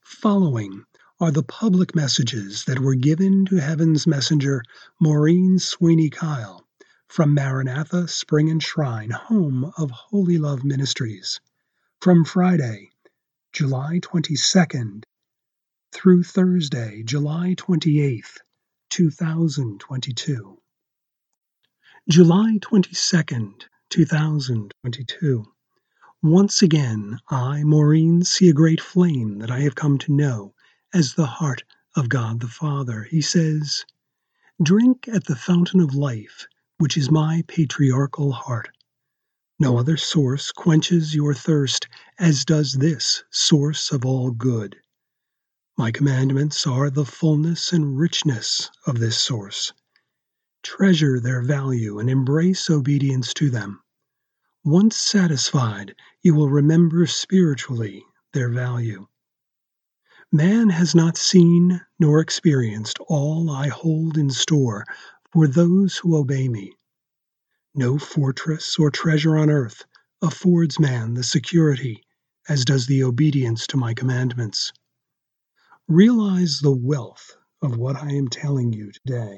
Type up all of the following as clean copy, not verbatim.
Following are the public messages that were given to Heaven's Messenger Maureen Sweeney Kyle from Maranatha Spring and Shrine, home of Holy Love Ministries, from Friday, July 22nd through Thursday, July 28th, 2022. July 22nd, 2022. Once again, I, Maureen, see a great flame that I have come to know as the heart of God the Father. He says, "Drink at the fountain of life, which is my patriarchal heart. No other source quenches your thirst as does this source of all good. My commandments are the fullness and richness of this source. Treasure their value and embrace obedience to them. Once satisfied, you will remember spiritually their value. Man has not seen nor experienced all I hold in store for those who obey me. No fortress or treasure on earth affords man the security as does the obedience to my commandments. Realize the wealth of what I am telling you today."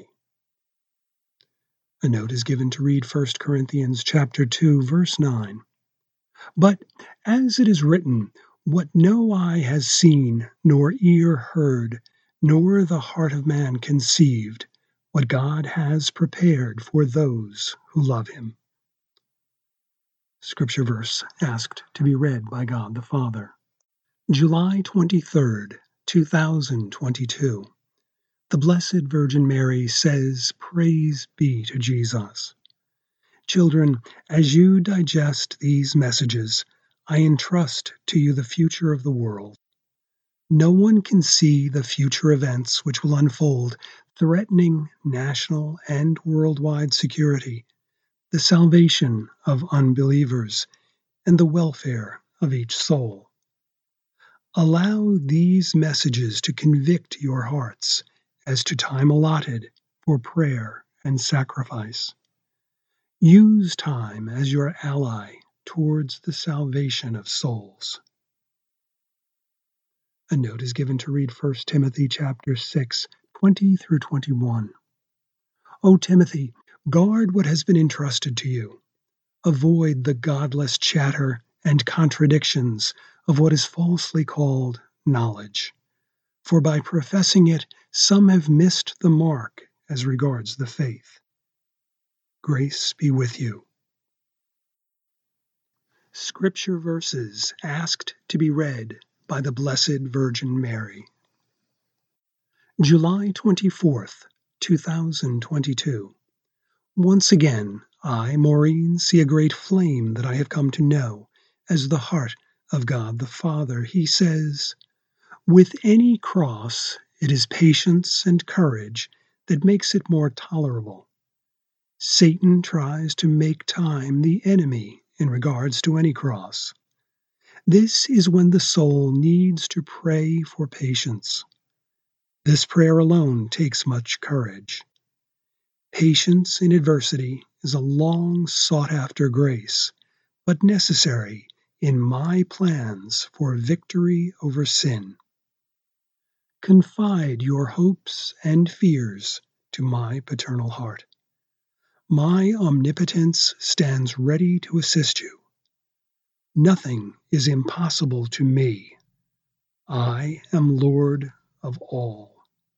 A note is given to read 1 Corinthians chapter 2, verse 9. "But as it is written, what no eye has seen, nor ear heard, nor the heart of man conceived, what God has prepared for those who love him." Scripture verse asked to be read by God the Father. July 23rd, 2022. The Blessed Virgin Mary says, "Praise be to Jesus." Children, as you digest these messages, I entrust to you the future of the world. No one can see the future events which will unfold, threatening national and worldwide security, the salvation of unbelievers, and the welfare of each soul. Allow these messages to convict your hearts as to time allotted for prayer and sacrifice. Use time as your ally towards the salvation of souls. A note is given to read 1 Timothy chapter 6, 20 through 21. "O Timothy, guard what has been entrusted to you. Avoid the godless chatter and contradictions of what is falsely called knowledge. For by professing it, some have missed the mark as regards the faith. Grace be with you." Scripture verses asked to be read by the Blessed Virgin Mary. July 24th, 2022. Once again, I, Maureen, see a great flame that I have come to know as the heart of God the Father. He says, "With any cross, it is patience and courage that makes it more tolerable. Satan tries to make time the enemy in regards to any cross. This is when the soul needs to pray for patience. This prayer alone takes much courage. Patience in adversity is a long sought-after grace, but necessary in my plans for victory over sin. Confide your hopes and fears to my paternal heart. My omnipotence stands ready to assist you. Nothing is impossible to me. I am Lord of all."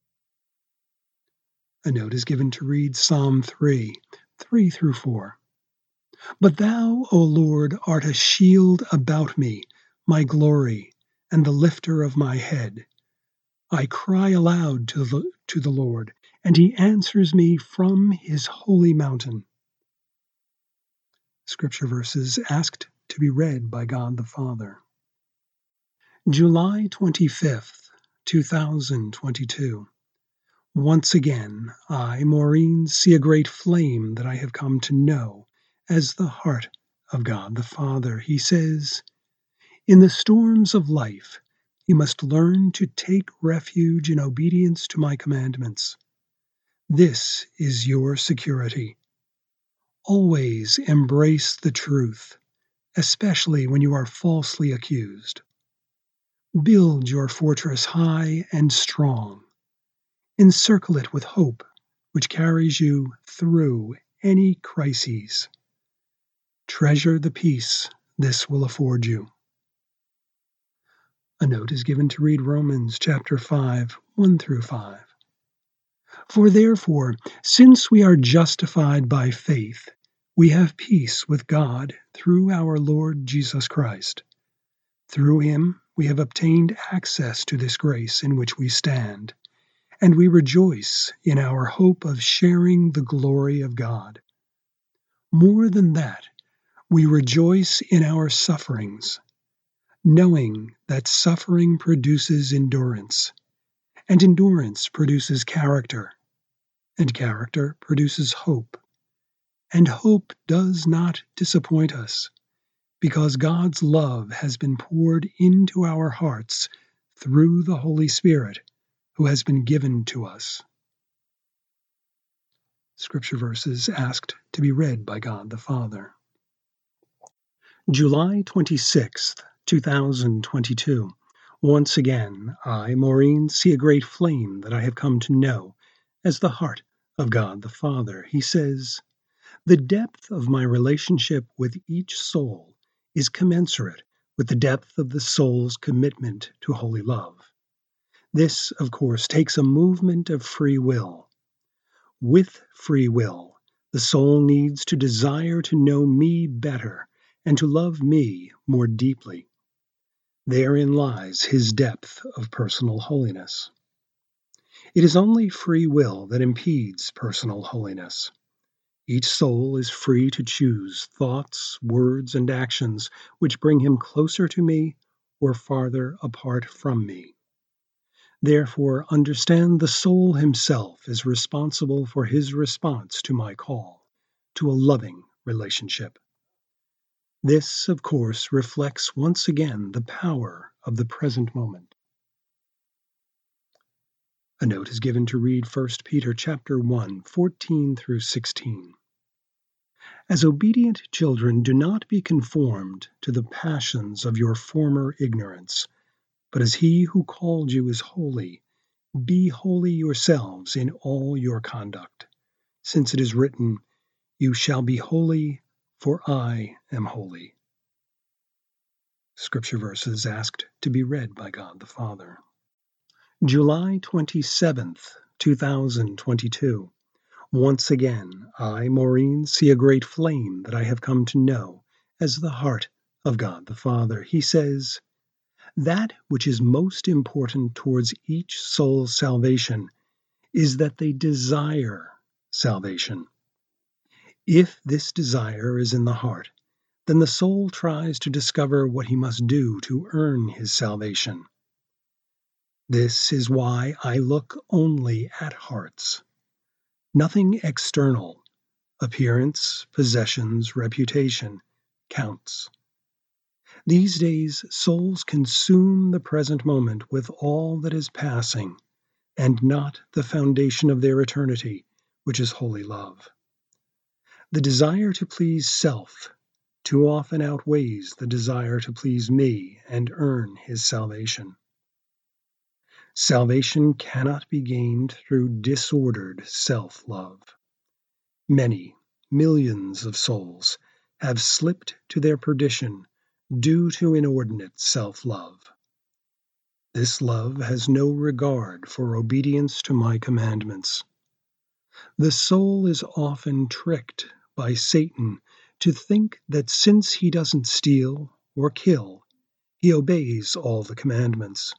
A note is given to read Psalm 3, 3 through 4. "But thou, O Lord, art a shield about me, my glory, and the lifter of my head. I cry aloud to the Lord, and he answers me from his holy mountain." Scripture verses asked to be read by God the Father. July 25th, 2022. Once again, I, Maureen, see a great flame that I have come to know as the heart of God the Father. He says, "In the storms of life, you must learn to take refuge in obedience to my commandments. This is your security. Always embrace the truth, especially when you are falsely accused. Build your fortress high and strong. Encircle it with hope, which carries you through any crises. Treasure the peace this will afford you. A note is given to read Romans chapter 5, 1 through 5. For therefore, since we are justified by faith, we have peace with God through our Lord Jesus Christ. Through him we have obtained access to this grace in which we stand, and we rejoice in our hope of sharing the glory of God. More than that, we rejoice in our sufferings, knowing that suffering produces endurance, and endurance produces character, and character produces hope. And hope does not disappoint us, because God's love has been poured into our hearts through the Holy Spirit who has been given to us. Scripture verses asked to be read by God the Father. July 26th, 2022. Once again, I, Maureen, see a great flame that I have come to know as the heart of God the Father. He says, the depth of my relationship with each soul is commensurate with the depth of the soul's commitment to holy love. This, of course, takes a movement of free will. With free will, the soul needs to desire to know me better and to love me more deeply. Therein lies his depth of personal holiness. It is only free will that impedes personal holiness. Each soul is free to choose thoughts, words, and actions which bring him closer to me or farther apart from me. Therefore, understand the soul himself is responsible for his response to my call to a loving relationship. This, of course, reflects once again the power of the present moment. A note is given to read 1 Peter chapter 1, 14 through 16. As obedient children, do not be conformed to the passions of your former ignorance, but as he who called you is holy, be holy yourselves in all your conduct, since it is written, you shall be holy, for I am holy. Scripture verses asked to be read by God the Father. July 27th, 2022. Once again, I, Maureen, see a great flame that I have come to know as the heart of God the Father. He says, that which is most important towards each soul's salvation is that they desire salvation. If this desire is in the heart, then the soul tries to discover what he must do to earn his salvation. This is why I look only at hearts. Nothing external, appearance, possessions, reputation, counts. These days, souls consume the present moment with all that is passing, and not the foundation of their eternity, which is holy love. The desire to please self too often outweighs the desire to please me and earn his salvation. Salvation cannot be gained through disordered self-love. Many, millions of souls have slipped to their perdition due to inordinate self-love. This love has no regard for obedience to my commandments. The soul is often tricked by Satan to think that since he doesn't steal or kill, he obeys all the commandments.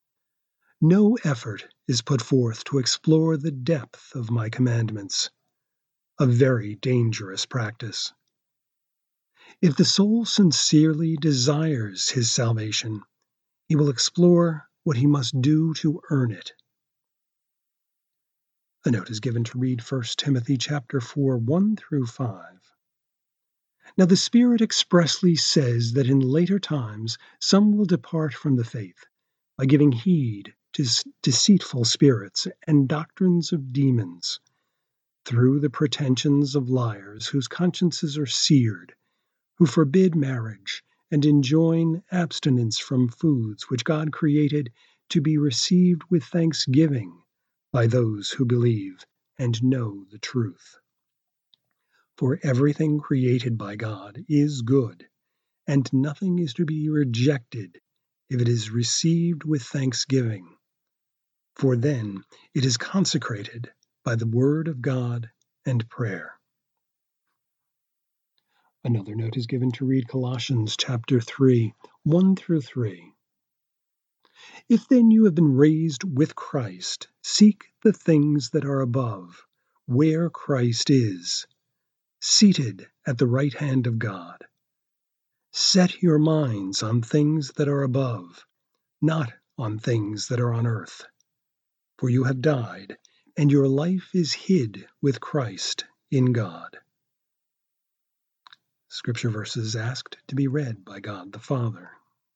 No effort is put forth to explore the depth of my commandments, a very dangerous practice. If the soul sincerely desires his salvation, he will explore what he must do to earn it. A note is given to read 1 Timothy chapter 4, 1 through 5. Now the Spirit expressly says that in later times some will depart from the faith by giving heed to deceitful spirits and doctrines of demons, through the pretensions of liars whose consciences are seared, who forbid marriage and enjoin abstinence from foods which God created to be received with thanksgiving by those who believe and know the truth. For everything created by God is good, and nothing is to be rejected if it is received with thanksgiving, for then it is consecrated by the word of God and prayer. Another note is given to read Colossians chapter 3, 1 through 3. If then you have been raised with Christ, seek the things that are above, where Christ is, seated at the right hand of God. Set your minds on things that are above, not on things that are on earth. For you have died, and your life is hid with Christ in God. Scripture verses asked to be read by God the Father.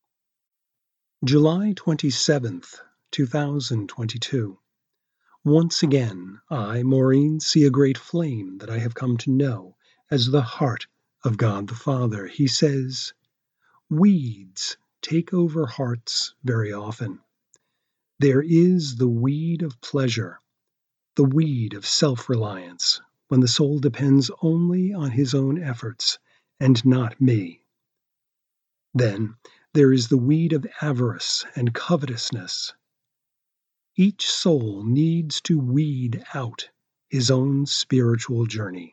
July 27th, 2022. Once again, I, Maureen, see a great flame that I have come to know as the heart of God the Father. He says, weeds take over hearts very often. There is the weed of pleasure, the weed of self-reliance, when the soul depends only on his own efforts and not me. Then there is the weed of avarice and covetousness. Each soul needs to weed out his own spiritual journey.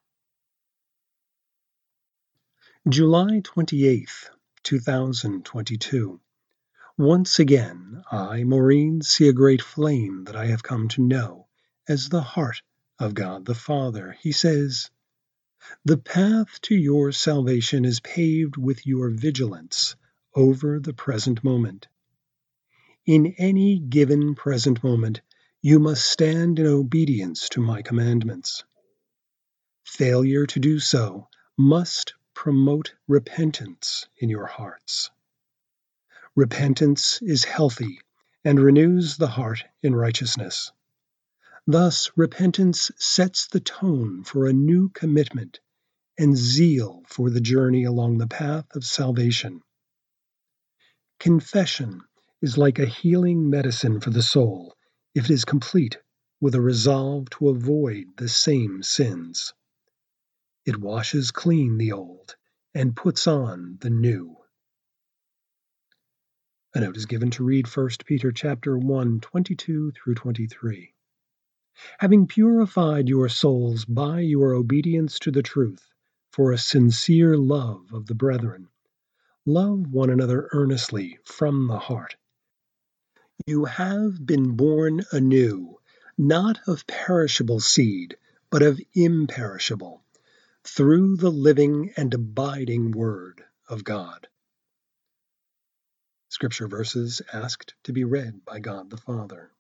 July 28th, 2022. Once again, I, Maureen, see a great flame that I have come to know as the heart of God the Father. He says, the path to your salvation is paved with your vigilance over the present moment. In any given present moment, you must stand in obedience to my commandments. Failure to do so must promote repentance in your hearts. Repentance is healthy and renews the heart in righteousness. Thus, repentance sets the tone for a new commitment and zeal for the journey along the path of salvation. Confession is like a healing medicine for the soul if it is complete with a resolve to avoid the same sins. It washes clean the old and puts on the new. A note is given to read 1 Peter chapter 1, 22 through 23. Having purified your souls by your obedience to the truth for a sincere love of the brethren, love one another earnestly from the heart. You have been born anew, not of perishable seed, but of imperishable, through the living and abiding Word of God. Scripture verses asked to be read by God the Father.